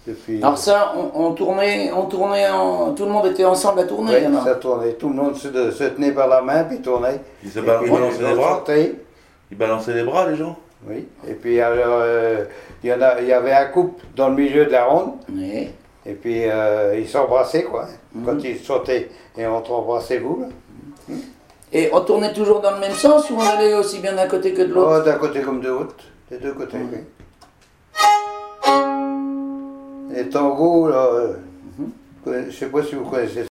depuis... Alors ça, on tournait, tout le monde était ensemble à tourner. Oui, Alors. ça tournait. Tout le monde se tenait par la main, puis tournait. Ils balançaient les bras. sortaient. Ils balançaient les bras, les gens. Oui. Et puis alors, il y avait un couple dans le milieu de la ronde. Oui. Et puis ils s'embrassaient, quoi. Quand ils sautaient. Et on t'embrassez-vous, là. Et on tournait toujours dans le même sens ou on allait aussi bien d'un côté que de l'autre? Oh, d'un côté comme de l'autre. Des deux côtés, oui. Les tangos, là, je ne sais pas si vous connaissez